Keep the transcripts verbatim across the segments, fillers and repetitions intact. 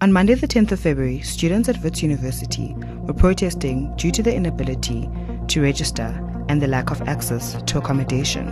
On Monday the tenth of February, students at Wits University were protesting due to the inability to register and the lack of access to accommodation.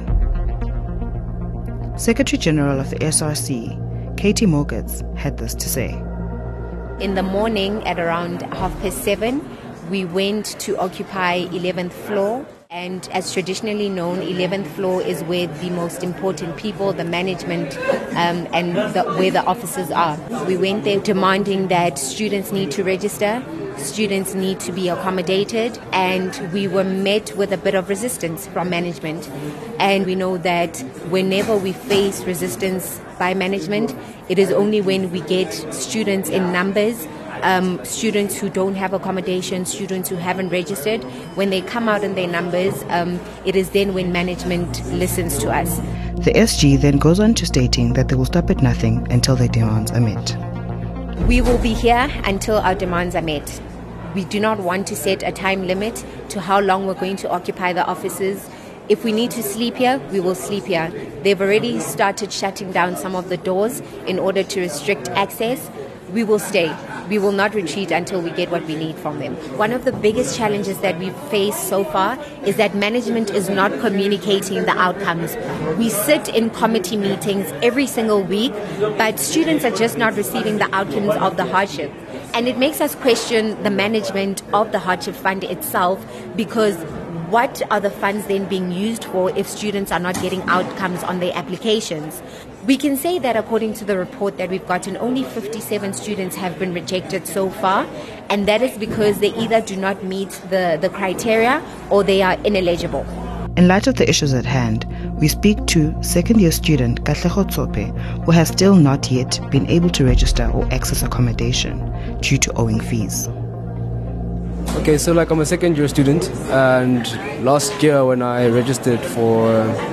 Secretary General of the S R C, Katie Morgetts, had this to say. In the morning at around half past seven, we went to occupy eleventh floor. And as traditionally known, eleventh floor is where the most important people, the management, um, and the, where the offices are. We went there demanding that students need to register, students need to be accommodated, and we were met with a bit of resistance from management. And we know that whenever we face resistance by management, it is only when we get students in numbers, Um, students who don't have accommodation, students who haven't registered, when they come out in their numbers, um, it is then when management listens to us. The S G then goes on to stating that they will stop at nothing until their demands are met. We will be here until our demands are met. We do not want to set a time limit to how long we're going to occupy the offices. If we need to sleep here, we will sleep here. They've already started shutting down some of the doors in order to restrict access. We will stay. We will not retreat until we get what we need from them. One of the biggest challenges that we've faced so far is that management is not communicating the outcomes. We sit in committee meetings every single week, but students are just not receiving the outcomes of the hardship. And it makes us question the management of the hardship fund itself, because what are the funds then being used for if students are not getting outcomes on their applications? We can say that according to the report that we've gotten, only fifty-seven students have been rejected so far, and that is because they either do not meet the, the criteria or they are ineligible. In light of the issues at hand, we speak to second-year student Katlego Tsope, who has still not yet been able to register or access accommodation due to owing fees. Okay, so like I'm a second year student, and last year when I registered for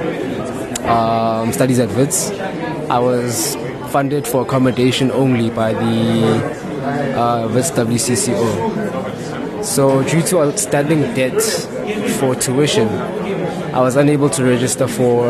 um, studies at Wits, I was funded for accommodation only by the uh, Wits W C C O. So due to outstanding debt for tuition, I was unable to register for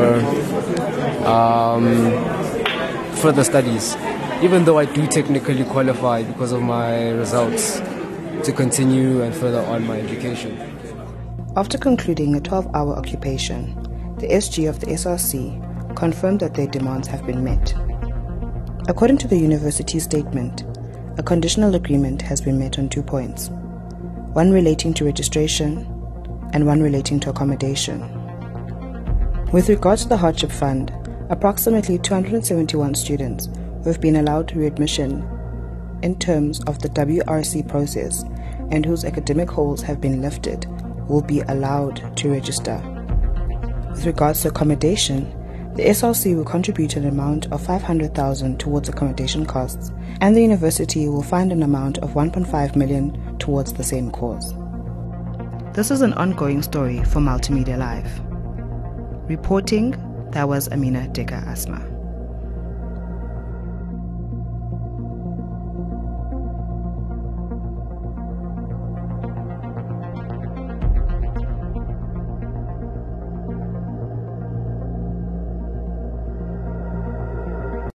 um, further studies, even though I do technically qualify because of my results to continue and further on my education. After concluding a twelve-hour occupation, the S G of the S R C confirmed that their demands have been met. According to the university statement, a conditional agreement has been met on two points, one relating to registration and one relating to accommodation. With regards to the hardship fund, approximately two hundred seventy-one students who have been allowed readmission in terms of the W R C process and whose academic holds have been lifted will be allowed to register. With regards to accommodation, the S R C will contribute an amount of five hundred thousand dollars towards accommodation costs, and the university will fund an amount of one point five million dollars towards the same cause. This is an ongoing story for Multimedia Live. Reporting, that was Amina Dega Asma.